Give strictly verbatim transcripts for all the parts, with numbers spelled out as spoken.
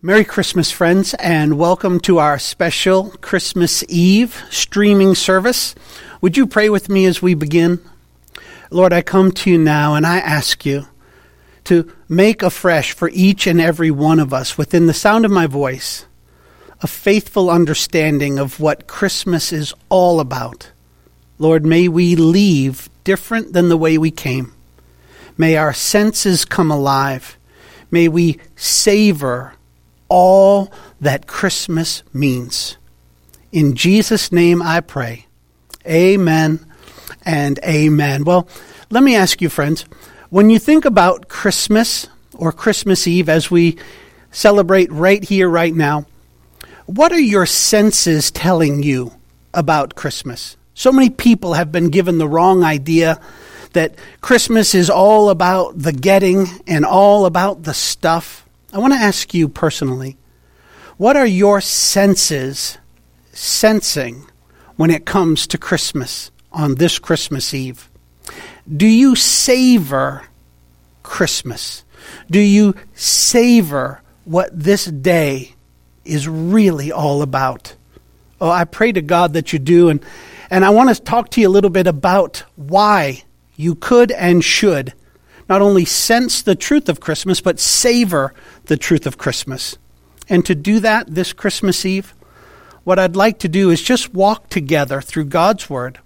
Merry Christmas, friends, and welcome to our special Christmas Eve streaming service. Would you pray with me as we begin? Lord, I come to you now and I ask you to make afresh for each and every one of us within the sound of my voice a faithful understanding of what Christmas is all about. Lord, may we leave different than the way we came. May our senses come alive. May we savor all that Christmas means. In Jesus' name I pray. Amen and amen. Well, let me ask you, friends, when you think about Christmas or Christmas Eve as we celebrate right here, right now, what are your senses telling you about Christmas? So many people have been given the wrong idea that Christmas is all about the getting and all about the stuff. I want to ask you personally, what are your senses sensing when it comes to Christmas on this Christmas Eve? Do you savor Christmas? Do you savor what this day is really all about? Oh, I pray to God that you do, and, and I want to talk to you a little bit about why you could and should not only sense the truth of Christmas, but savor the truth of Christmas. And to do that this Christmas Eve, what I'd like to do is just walk together through God's Word.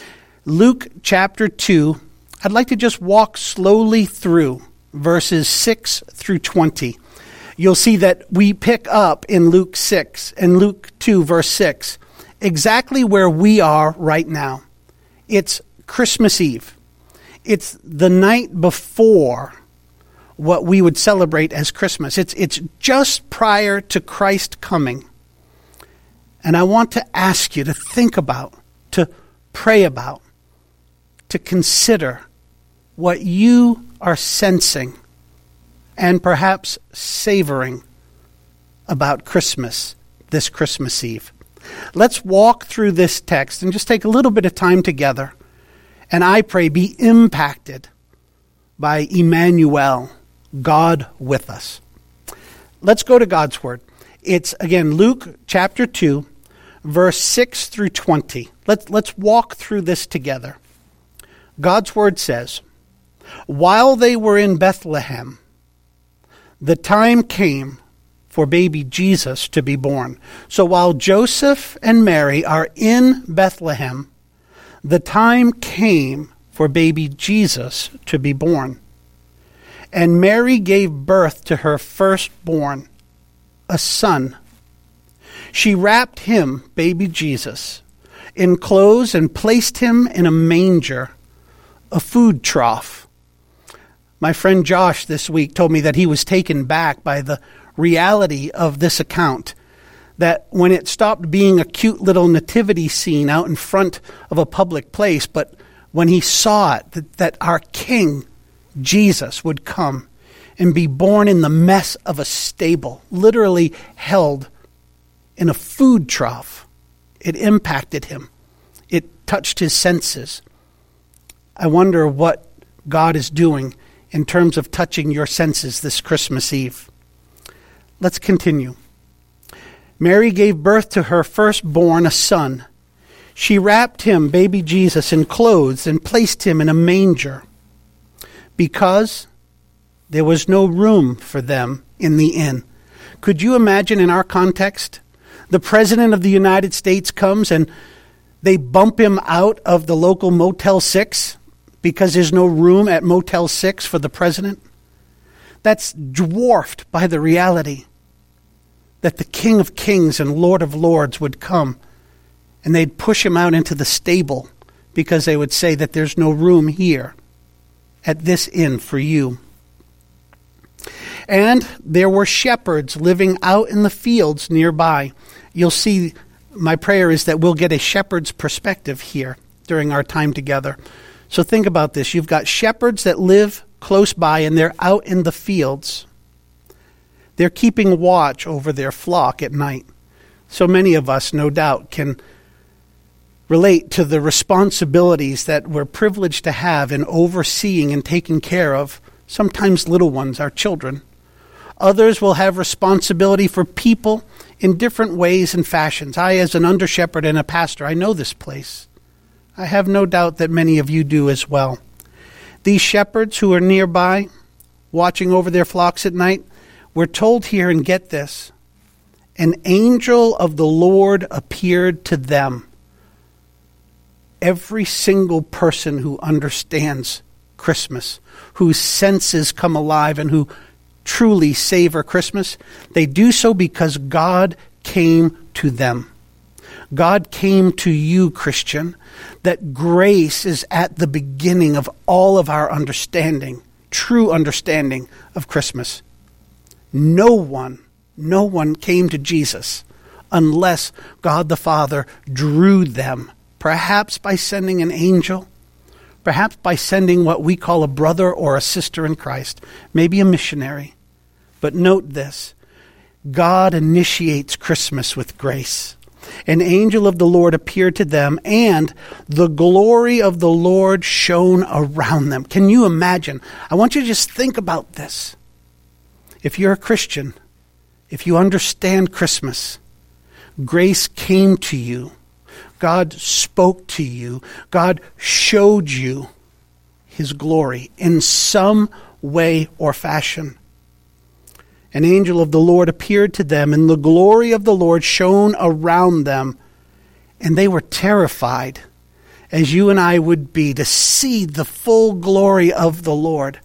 Luke chapter two, I'd like to just walk slowly through verses six through twenty. You'll see that we pick up in Luke six and Luke two, verse six, exactly where we are right now. It's Christmas Eve. It's the night before what we would celebrate as Christmas. It's it's just prior to Christ coming. And I want to ask you to think about, to pray about, to consider what you are sensing and perhaps savoring about Christmas this Christmas Eve. Let's walk through this text and just take a little bit of time together. And I pray be impacted by Emmanuel, God with us. Let's go to God's Word. It's, again, Luke chapter two, verse six through twenty. Let's, let's walk through this together. God's Word says, "While they were in Bethlehem, the time came for baby Jesus to be born. So while Joseph and Mary are in Bethlehem, the time came for baby Jesus to be born. And Mary gave birth to her firstborn, a son. She wrapped him, baby Jesus, in clothes and placed him in a manger, a food trough." My friend Josh this week told me that he was taken back by the reality of this account. That when it stopped being a cute little nativity scene out in front of a public place, but when he saw it, that, that our King, Jesus, would come and be born in the mess of a stable, literally held in a food trough. It impacted him. It touched his senses. I wonder what God is doing in terms of touching your senses this Christmas Eve. Let's continue. Mary gave birth to her firstborn, a son. She wrapped him, baby Jesus, in clothes and placed him in a manger because there was no room for them in the inn. Could you imagine in our context, the President of the United States comes and they bump him out of the local Motel six because there's no room at Motel six for the President? That's dwarfed by the reality that the King of Kings and Lord of Lords would come, and they'd push him out into the stable because they would say that there's no room here at this inn for you. And there were shepherds living out in the fields nearby. You'll see, my prayer is that we'll get a shepherd's perspective here during our time together. So think about this. You've got shepherds that live close by, and they're out in the fields. They're keeping watch over their flock at night. So many of us, no doubt, can relate to the responsibilities that we're privileged to have in overseeing and taking care of sometimes little ones, our children. Others will have responsibility for people in different ways and fashions. I, as an under-shepherd and a pastor, I know this place. I have no doubt that many of you do as well. These shepherds who are nearby, watching over their flocks at night, we're told here, and get this, an angel of the Lord appeared to them. Every single person who understands Christmas, whose senses come alive and who truly savor Christmas, they do so because God came to them. God came to you, Christian, that grace is at the beginning of all of our understanding, true understanding of Christmas. No one, no one came to Jesus unless God the Father drew them, perhaps by sending an angel, perhaps by sending what we call a brother or a sister in Christ, maybe a missionary. But note this, God initiates Christmas with grace. An angel of the Lord appeared to them, and the glory of the Lord shone around them. Can you imagine? I want you to just think about this. If you're a Christian, if you understand Christmas, grace came to you. God spoke to you. God showed you his glory in some way or fashion. An angel of the Lord appeared to them, and the glory of the Lord shone around them, and they were terrified, as you and I would be, to see the full glory of the Lord.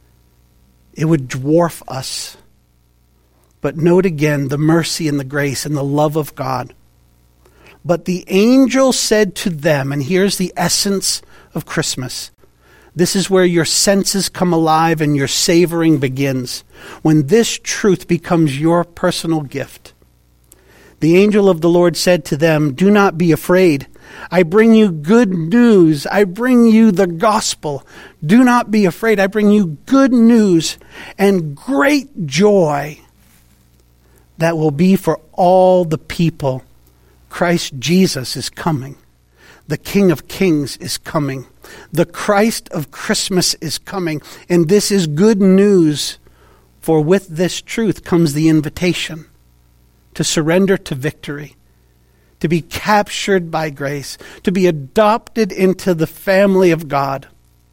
It would dwarf us. But note again the mercy and the grace and the love of God. But the angel said to them, and here's the essence of Christmas. This is where your senses come alive and your savoring begins, when this truth becomes your personal gift. The angel of the Lord said to them, "Do not be afraid. I bring you good news. I bring you the gospel. Do not be afraid. I bring you good news and great joy that will be for all the people. Christ Jesus is coming. The King of Kings is coming. The Christ of Christmas is coming. And this is good news, for with this truth comes the invitation to surrender to victory, to be captured by grace, to be adopted into the family of God.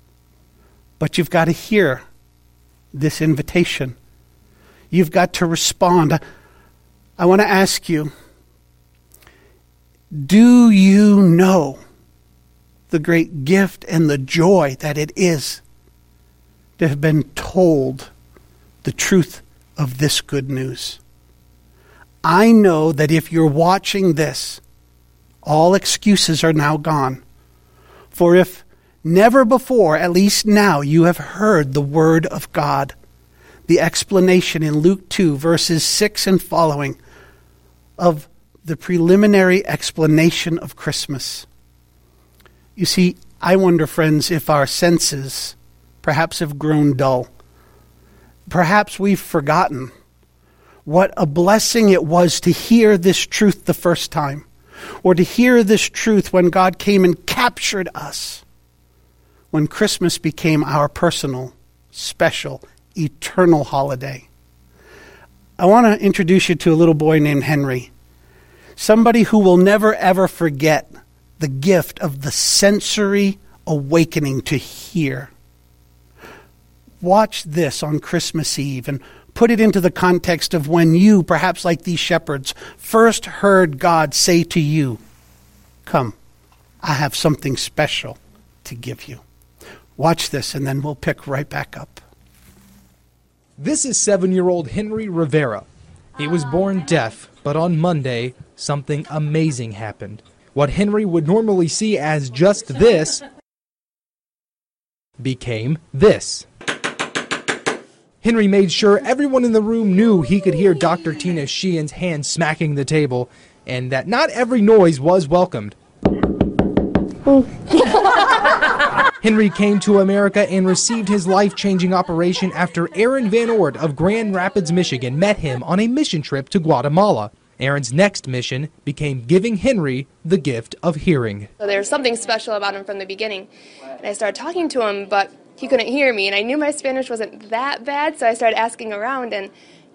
But you've got to hear this invitation. You've got to respond. I want to ask you, do you know the great gift and the joy that it is to have been told the truth of this good news? I know that if you're watching this, all excuses are now gone. For if never before, at least now, you have heard the word of God, the explanation in Luke two, verses six and following, of the preliminary explanation of Christmas. You see, I wonder, friends, if our senses perhaps have grown dull. Perhaps we've forgotten what a blessing it was to hear this truth the first time, or to hear this truth when God came and captured us, when Christmas became our personal, special, eternal holiday. I want to introduce you to a little boy named Henry, somebody who will never ever forget the gift of the sensory awakening to hear. Watch this on Christmas Eve and put it into the context of when you, perhaps like these shepherds, first heard God say to you, "Come, I have something special to give you." Watch this, and then we'll pick right back up. This is seven-year-old Henry Rivera. He was born deaf, but on Monday, something amazing happened. What Henry would normally see as just this became this. Henry made sure everyone in the room knew he could hear Doctor Tina Sheehan's hand smacking the table, and that not every noise was welcomed. Henry came to America and received his life-changing operation after Aaron Van Ord of Grand Rapids, Michigan met him on a mission trip to Guatemala. Aaron's next mission became giving Henry the gift of hearing. So there was something special about him from the beginning. And I started talking to him, but he couldn't hear me, and I knew my Spanish wasn't that bad, so I started asking around, and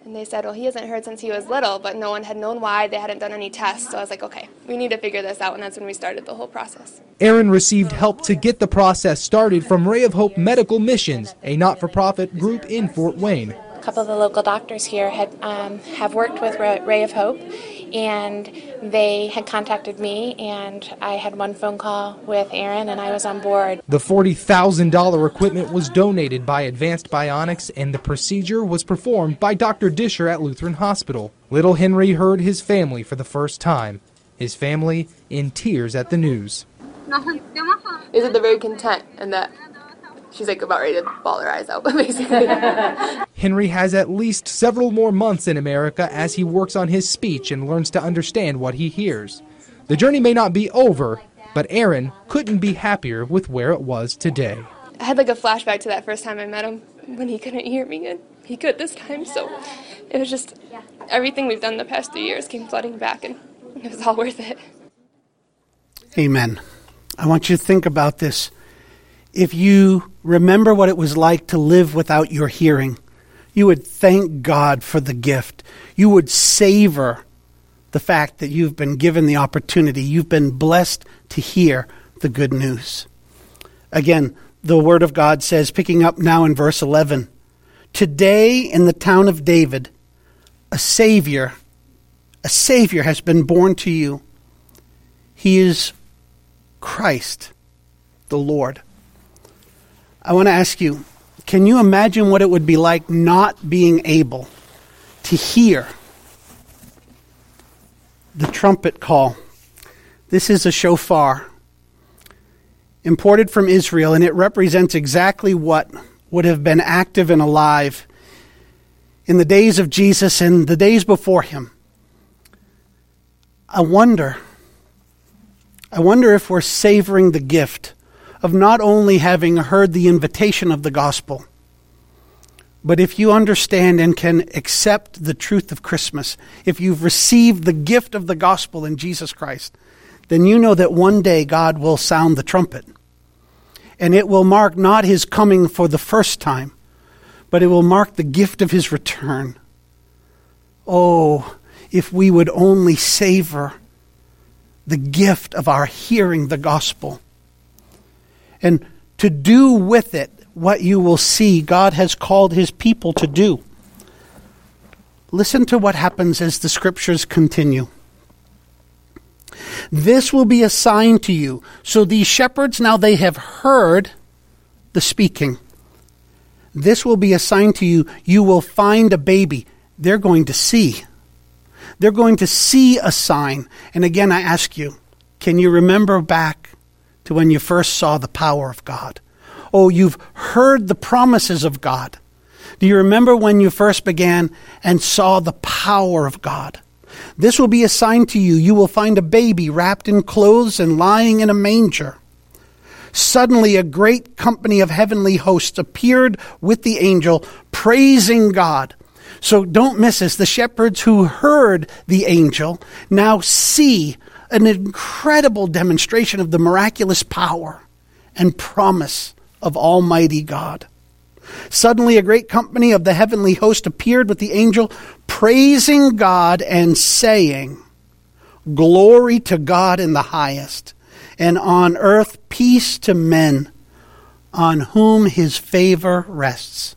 And they said, well, he hasn't heard since he was little, but no one had known why. They hadn't done any tests. So I was like, okay, we need to figure this out. And that's when we started the whole process. Aaron received help to get the process started from Ray of Hope Medical Missions, a not-for-profit group in Fort Wayne. A couple of the local doctors here had um, have worked with Ray of Hope, and they had contacted me, and I had one phone call with Aaron, and I was on board. The forty thousand dollars equipment was donated by Advanced Bionics, and the procedure was performed by Doctor Disher at Lutheran Hospital. Little Henry heard his family for the first time, his family in tears at the news. They said they're very content, and that she's like about ready to bawl her eyes out, basically. Henry has at least several more months in America as he works on his speech and learns to understand what he hears. The journey may not be over, but Aaron couldn't be happier with where it was today. I had like a flashback to that first time I met him when he couldn't hear me, and he could this time, so it was just everything we've done the past three years came flooding back, and it was all worth it. Amen. I want you to think about this. If you remember what it was like to live without your hearing, you would thank God for the gift. You would savor the fact that you've been given the opportunity. You've been blessed to hear the good news. Again, the Word of God says, picking up now in verse eleven, today in the town of David, a Savior, a Savior has been born to you. He is Christ, the Lord. I want to ask you, can you imagine what it would be like not being able to hear the trumpet call? This is a shofar imported from Israel, and it represents exactly what would have been active and alive in the days of Jesus and the days before him. I wonder, I wonder if we're savoring the gift of not only having heard the invitation of the gospel, but if you understand and can accept the truth of Christmas, if you've received the gift of the gospel in Jesus Christ, then you know that one day God will sound the trumpet. And it will mark not his coming for the first time, but it will mark the gift of his return. Oh, if we would only savor the gift of our hearing the gospel, and to do with it what you will see God has called his people to do. Listen to what happens as the scriptures continue. This will be a sign to you. So these shepherds, now they have heard the speaking. This will be a sign to you. You will find a baby. They're going to see. They're going to see a sign. And again, I ask you, can you remember back to when you first saw the power of God? Oh, you've heard the promises of God. Do you remember when you first began and saw the power of God? This will be a sign to you. You will find a baby wrapped in clothes and lying in a manger. Suddenly a great company of heavenly hosts appeared with the angel, praising God. So don't miss this. The shepherds who heard the angel now see an incredible demonstration of the miraculous power and promise of Almighty God. Suddenly a great company of the heavenly host appeared with the angel, praising God and saying, glory to God in the highest, and on earth peace to men on whom his favor rests.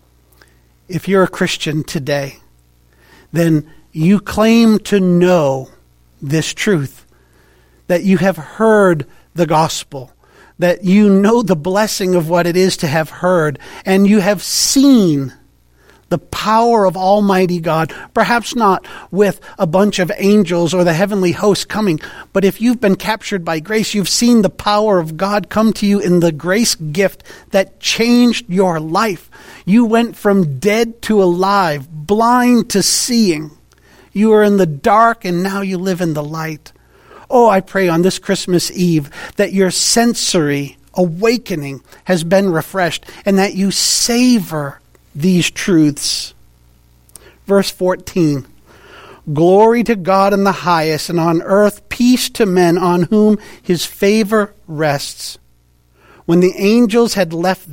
If you're a Christian today, then you claim to know this truth, that you have heard the gospel, that you know the blessing of what it is to have heard, and you have seen the power of Almighty God, perhaps not with a bunch of angels or the heavenly host coming, but if you've been captured by grace, you've seen the power of God come to you in the grace gift that changed your life. You went from dead to alive, blind to seeing. You were in the dark and now you live in the light. Oh, I pray on this Christmas Eve that your sensory awakening has been refreshed and that you savor these truths. Verse fourteen, glory to God in the highest, and on earth peace to men on whom his favor rests. When the angels had left them,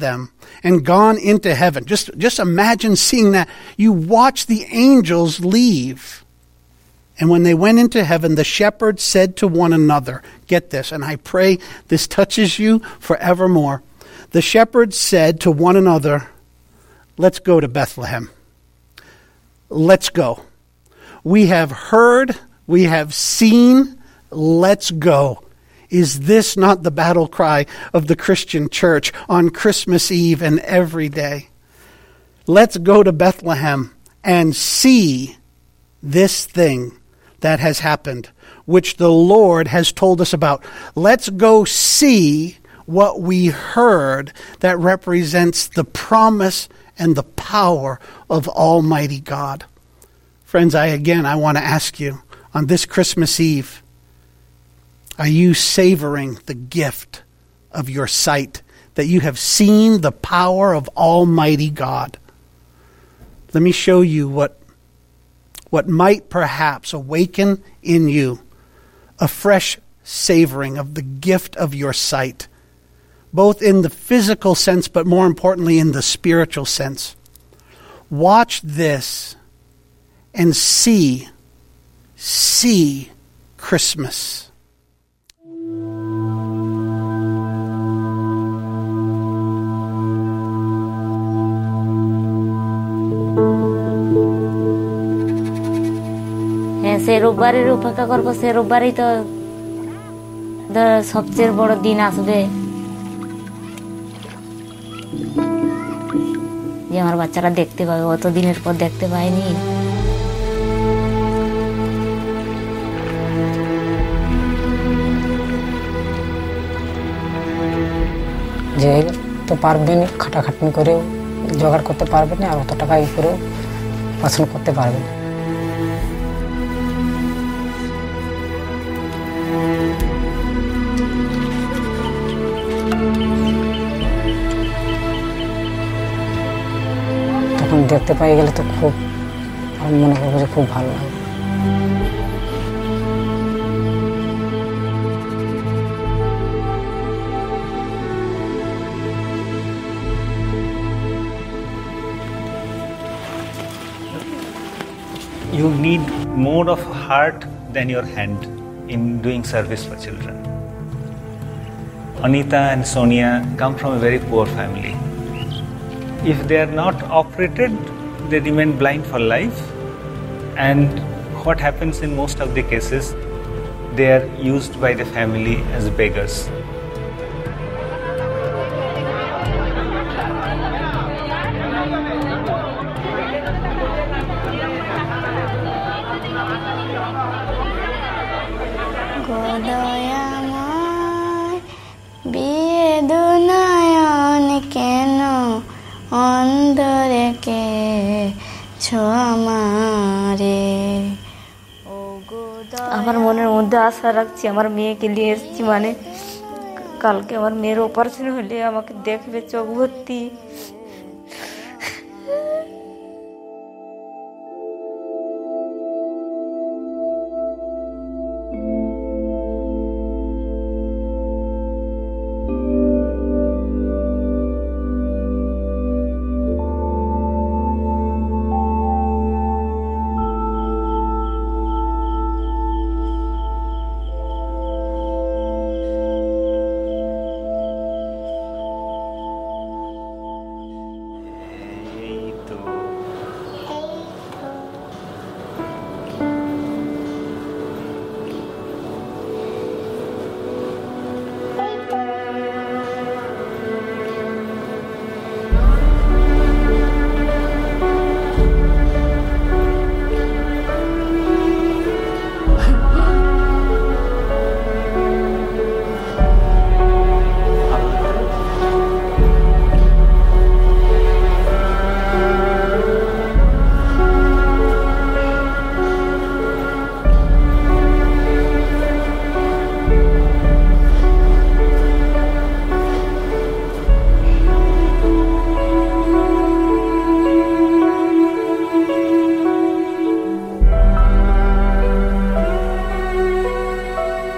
and gone into heaven. Just, just imagine seeing that. You watch the angels leave. And when they went into heaven, the shepherds said to one another, get this, and I pray this touches you forevermore. The shepherds said to one another, let's go to Bethlehem. Let's go. We have heard, we have seen, let's go. Is this not the battle cry of the Christian church on Christmas Eve and every day? Let's go to Bethlehem and see this thing that has happened, which the Lord has told us about. Let's go see what we heard that represents the promise and the power of Almighty God. Friends, I again, I want to ask you, on this Christmas Eve, are you savoring the gift of your sight, that you have seen the power of Almighty God? Let me show you what, what might perhaps awaken in you a fresh savoring of the gift of your sight, both in the physical sense, but more importantly in the spiritual sense. Watch this and see, see Christmas. হ্যাঁ, সে রোববারের অপেক্ষা করবো, সে রোববারই তো সবচেয়ে বড় দিন আসবে, যে আমার বাচ্চারা দেখতে পাবে, অত দিনের পর দেখতে পায়নি। যে তো পারবেন খাটাখাটনি করেও জোগাড় করতে পারবেন না, আর অত টাকা ই করেও পছন্দ করতে পারবেন। তখন দেখতে পাই গেলে তো খুব মনে করবো যে খুব ভালো লাগে। You need more of heart than your hand in doing service for children. Anita and Sonia come from a very poor family. If they are not operated, they remain blind for life. And what happens in most of the cases, they are used by the family as beggars. আমার মনের মধ্যে আশা রাখছি, আমার মেয়েকে নিয়ে এসেছি, মানে কালকে আমার মেয়ের অপারেশন হলে আমাকে দেখবে চোখ ভর্তি।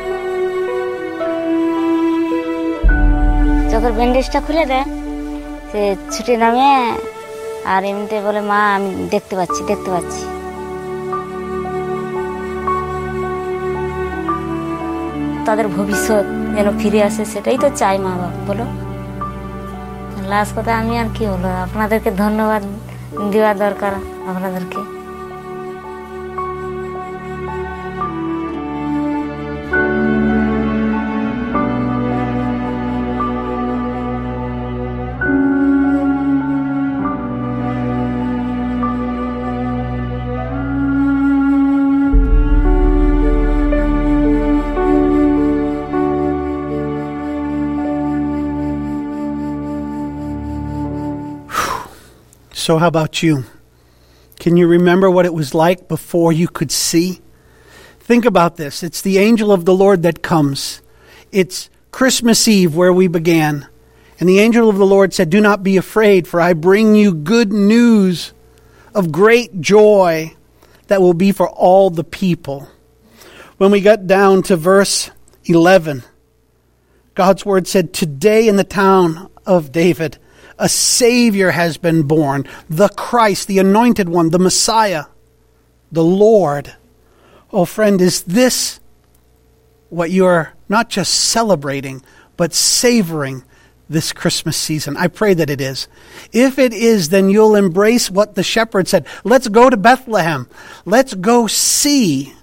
চোখের ব্যান্ডেজটা খুলে দেয়, সে ছুটে নামে আর এমনিতে বলে মা আমি দেখতে পাচ্ছি দেখতে পাচ্ছি তাদের ভবিষ্যৎ যেন ফিরে আসে সেটাই তো চাই মা বাবা বলো লাস্ট কথা আমি আর কি বলবো আপনাদেরকে ধন্যবাদ দেওয়া দরকার আপনাদেরকে So how about you? Can you remember what it was like before you could see? Think about this. It's the angel of the Lord that comes. It's Christmas Eve where we began. And the angel of the Lord said, "Do not be afraid, for I bring you good news of great joy that will be for all the people." When we got down to verse eleven, God's word said, "Today in the town of David, a Savior has been born, the Christ, the Anointed One, the Messiah, the Lord." Oh, friend, is this what you're not just celebrating, but savoring this Christmas season? I pray that it is. If it is, then you'll embrace what the shepherd said. Let's go to Bethlehem. Let's go see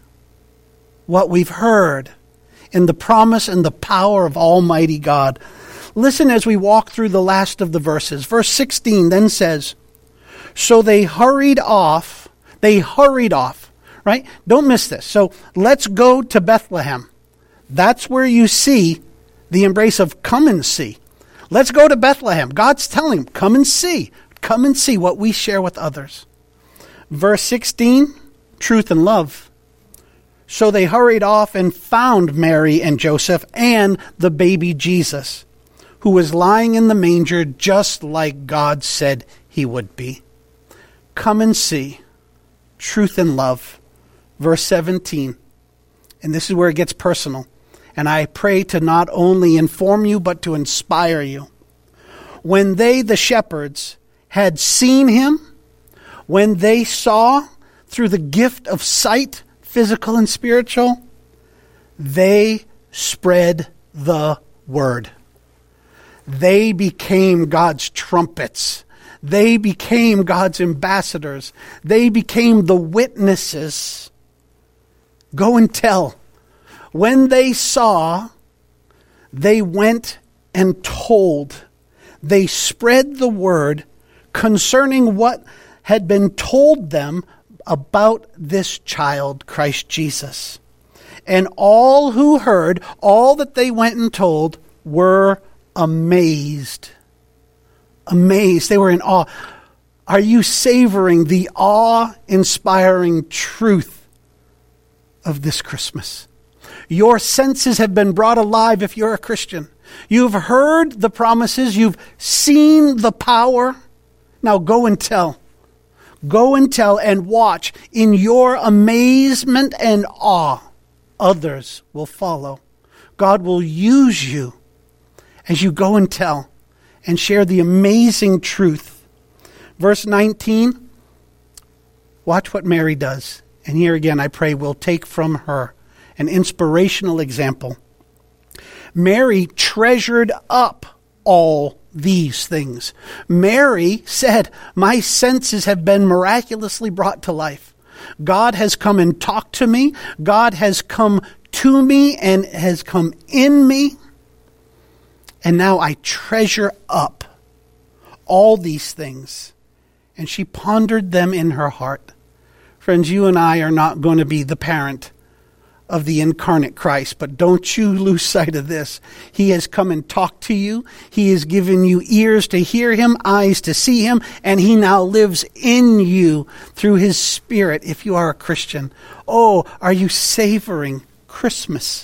what we've heard in the promise and the power of Almighty God. Listen as we walk through the last of the verses. Verse sixteen then says, "So they hurried off." They hurried off, right? Don't miss this. So let's go to Bethlehem. That's where you see the embrace of come and see. Let's go to Bethlehem. God's telling them, come and see. Come and see what we share with others. Verse sixteen, truth and love. "So they hurried off and found Mary and Joseph and the baby Jesus, who was lying in the manger just like God said he would be." Come and see. Truth and love. Verse seventeen. And this is where it gets personal. And I pray to not only inform you, but to inspire you. When they, the shepherds, had seen him, when they saw through the gift of sight, physical and spiritual, they spread the word. They became God's trumpets. They became God's ambassadors. They became the witnesses. Go and tell. When they saw, they went and told. They spread the word concerning what had been told them about this child, Christ Jesus. And all who heard, all that they went and told, were amazed. Amazed. They were in awe. Are you savoring the awe-inspiring truth of this Christmas? Your senses have been brought alive if you're a Christian. You've heard the promises. You've seen the power. Now go and tell. Go and tell and watch. In your amazement and awe, others will follow. God will use you as you go and tell and share the amazing truth. Verse nineteen, watch what Mary does. And here again, I pray we'll take from her an inspirational example. Mary treasured up all these things. Mary said, "My senses have been miraculously brought to life. God has come and talked to me. God has come to me and has come in me. And now I treasure up all these things." And she pondered them in her heart. Friends, you and I are not going to be the parent of the incarnate Christ, but don't you lose sight of this. He has come and talked to you. He has given you ears to hear him, eyes to see him, and he now lives in you through his Spirit if you are a Christian. Oh, are you savoring Christmas?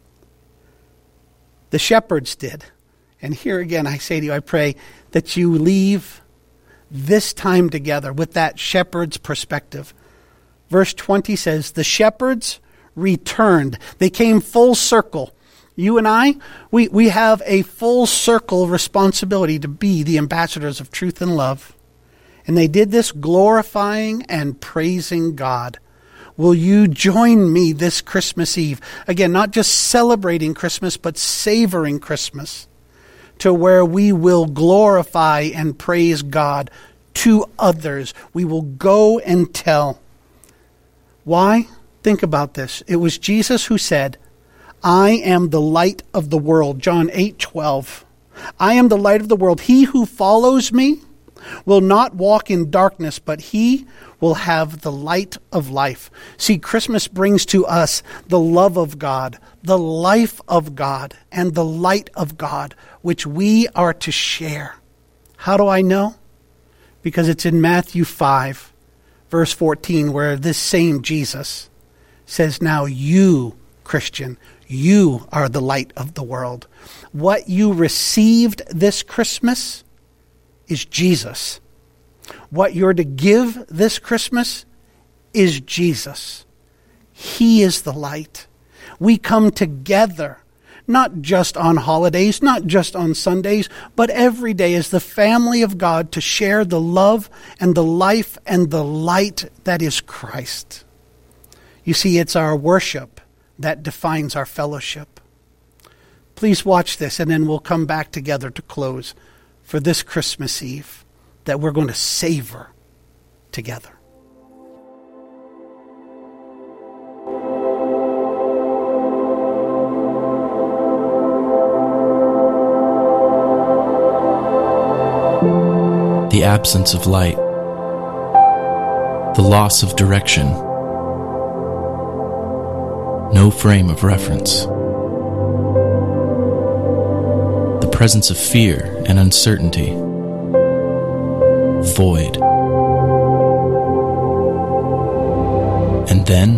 The shepherds did. And here again, I say to you, I pray that you leave this time together with that shepherd's perspective. Verse twenty says, the shepherds returned. They came full circle. You and I, we, we have a full circle responsibility to be the ambassadors of truth and love. And they did this glorifying and praising God. Will you join me this Christmas Eve? Again, not just celebrating Christmas, but savoring Christmas, to where we will glorify and praise God to others. We will go and tell. Why? Think about this. It was Jesus who said, I am the light of the world. John eight twelve. I am the light of the world. He who follows me will not walk in darkness, but he will have the light of life. See, Christmas brings to us the love of God, the life of God, and the light of God, which we are to share. How do I know? Because it's in Matthew five, verse fourteen, where this same Jesus says, now you, Christian, you are the light of the world. What you received this Christmas is Jesus. What you're to give this Christmas is Jesus. He is the light. We come together, not just on holidays, not just on Sundays, but every day as the family of God to share the love and the life and the light that is Christ. You see, it's our worship that defines our fellowship. Please watch this, and then we'll come back together to close for this Christmas Eve that we're going to savor together. The absence of light, the loss of direction, no frame of reference, the presence of fear and uncertainty, void, and then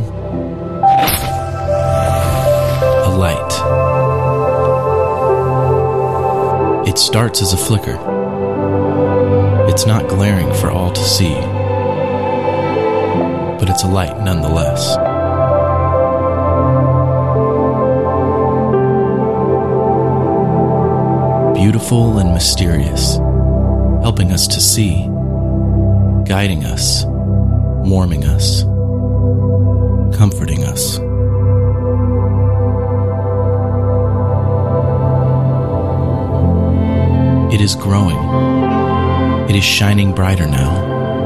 a light. It starts as a flicker. It's not glaring for all to see, but it's a light nonetheless. Beautiful and mysterious, helping us to see, guiding us, warming us, comforting us. It is growing. It is shining brighter now.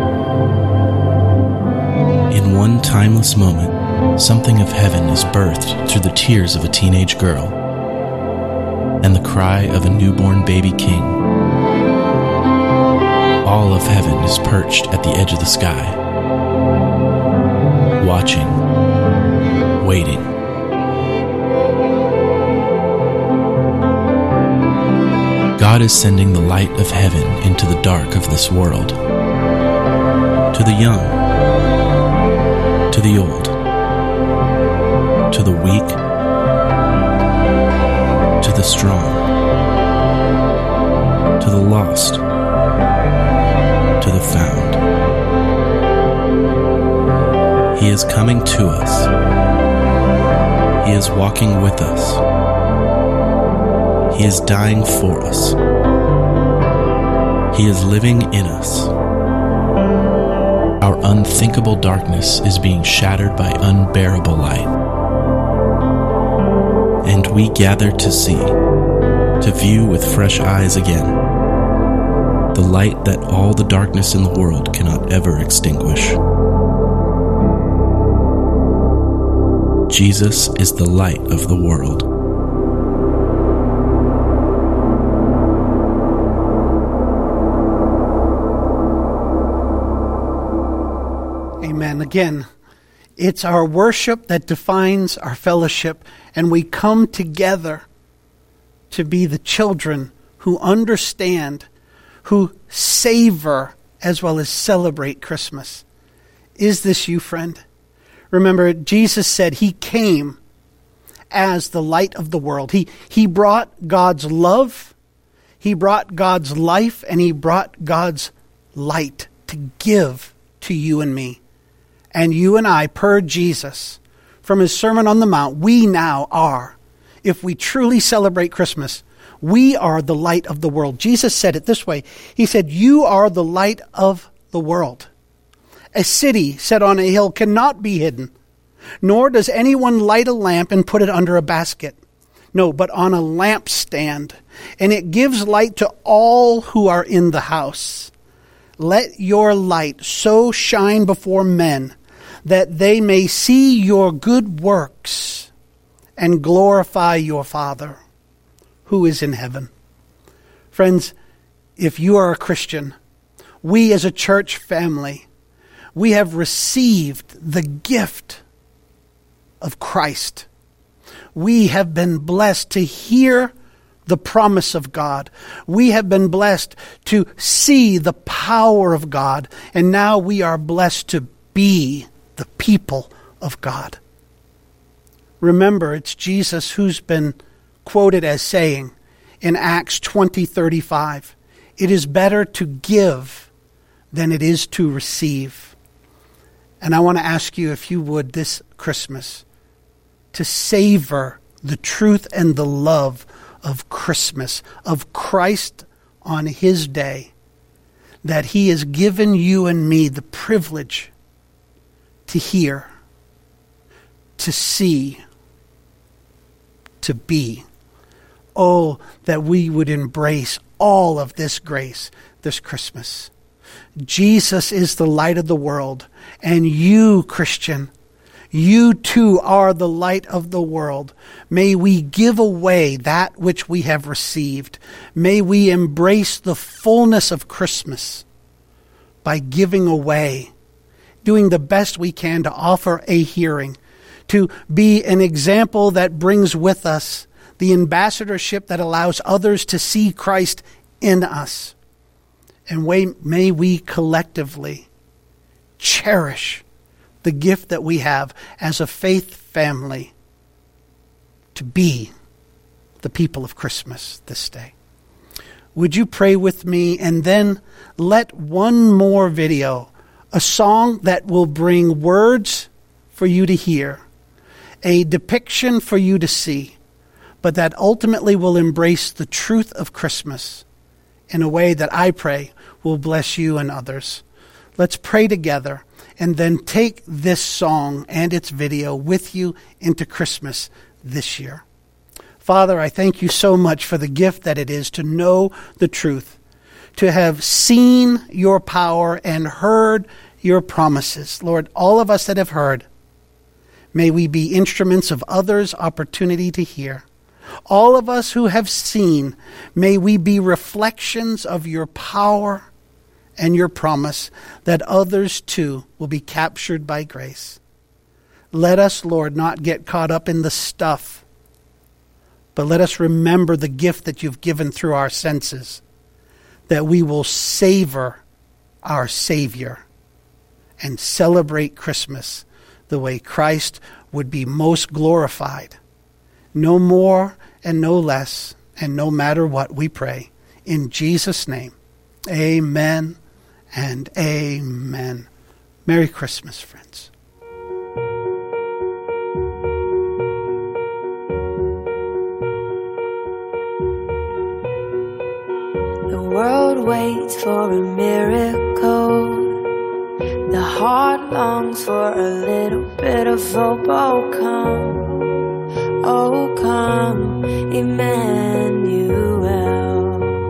In one timeless moment, something of heaven is birthed through the tears of a teenage girl and the cry of a newborn baby king. All of heaven is perched at the edge of the sky, watching, waiting. God is sending the light of heaven into the dark of this world, to the young, to the old, to the weak, to the strong, to the lost, to the found. He is coming to us. He is walking with us. He is dying for us. He is living in us. Our unthinkable darkness is being shattered by unbearable light. And we gather to see, to view with fresh eyes again, the light that all the darkness in the world cannot ever extinguish. Jesus is the light of the world. Amen. Again, it's our worship that defines our fellowship, and we come together to be the children who understand, who savor, as well as celebrate Christmas. Is this you, friend? Remember, Jesus said he came as the light of the world. He, he brought God's love, he brought God's life, and he brought God's light to give to you and me. And you and I, per Jesus, from his Sermon on the Mount, we now are if we truly celebrate Christmas, we are the light of the world. Jesus said it this way. He said, you are the light of the world. A city set on a hill cannot be hidden, nor does anyone light a lamp and put it under a basket. No, but on a lampstand, and it gives light to all who are in the house. Let your light so shine before men that they may see your good works and glorify your Father who is in heaven. Friends, if you are a Christian, we as a church family, we have received the gift of Christ. We have been blessed to hear the promise of God. We have been blessed to see the power of God. And now we are blessed to be the people of God. Remember, it's Jesus who's been quoted as saying in Acts twenty thirty-five, it is better to give than it is to receive. And I want to ask you, if you would, this Christmas, to savor the truth and the love of Christmas, of Christ on his day, that he has given you and me the privilege to hear, to see, to be. Oh, that we would embrace all of this grace this Christmas. Jesus is the light of the world, and you, Christian, you too are the light of the world. May we give away that which we have received. May we embrace the fullness of Christmas by giving away, doing the best we can to offer a hearing, to be an example that brings with us the ambassadorship that allows others to see Christ in us. And may we collectively cherish the gift that we have as a faith family to be the people of Christmas this day. Would you pray with me, and then let one more video, a song that will bring words for you to hear, a depiction for you to see, but that ultimately will embrace the truth of Christmas in a way that I pray will bless you and others. Let's pray together, and then take this song and its video with you into Christmas this year. Father, I thank you so much for the gift that it is to know the truth, to have seen your power and heard your promises. Lord, all of us that have heard, may we be instruments of others' opportunity to hear. All of us who have seen, may we be reflections of your power and your promise, that others too will be captured by grace. Let us, Lord, not get caught up in the stuff, but let us remember the gift that you've given through our senses, that we will savor our Savior and celebrate Christmas the way Christ would be most glorified. No more and no less, and no matter what, we pray. In Jesus' name, amen and amen. Merry Christmas, friends. The world waits for a miracle. The heart longs for a little bit of hope. Oh, come, oh, come, Emmanuel.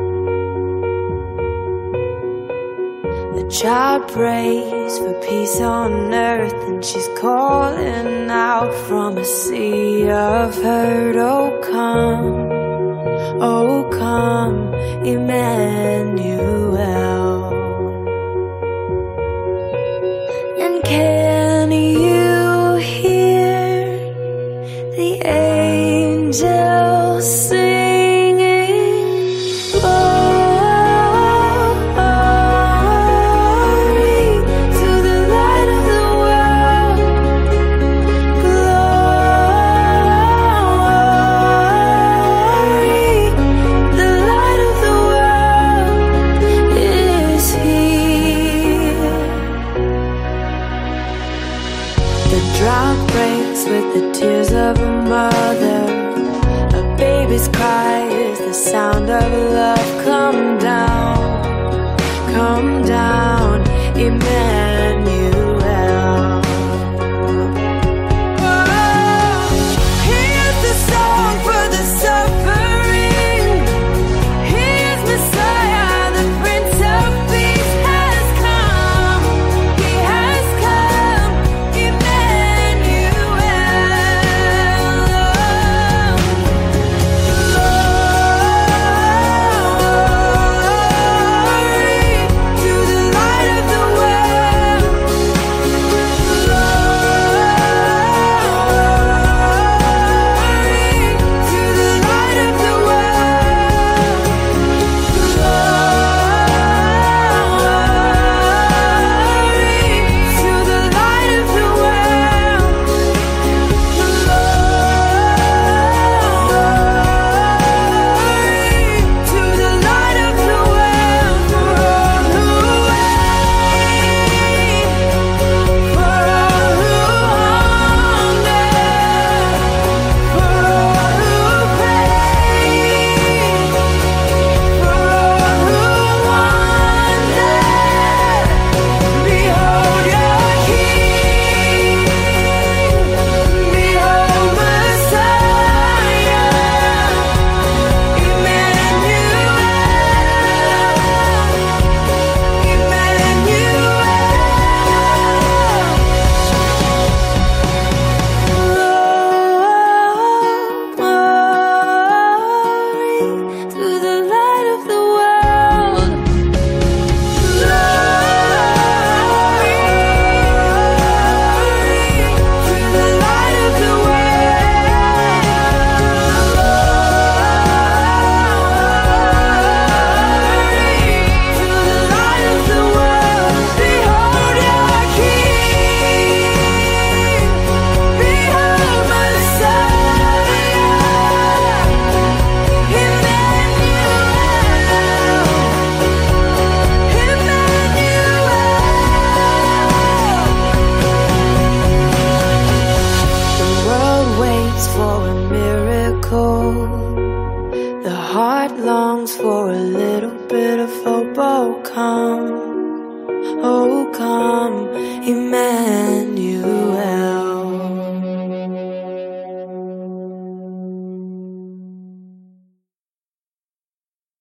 The child prays for peace on earth, and she's calling out from a sea of hurt. Oh, come, oh, come, Emmanuel. And can you hear the angels singing? Glory to the light of the world. Glory, the light of the world is here. The drought breaks with the tears of a mother. baby's cry is the sound of love. Come down, come down, Emmanuel. Oh, here's the song for the suffering. Here's Messiah, the Prince of Peace has come. He has come, Emmanuel. For a little bit of hope, oh come, oh come.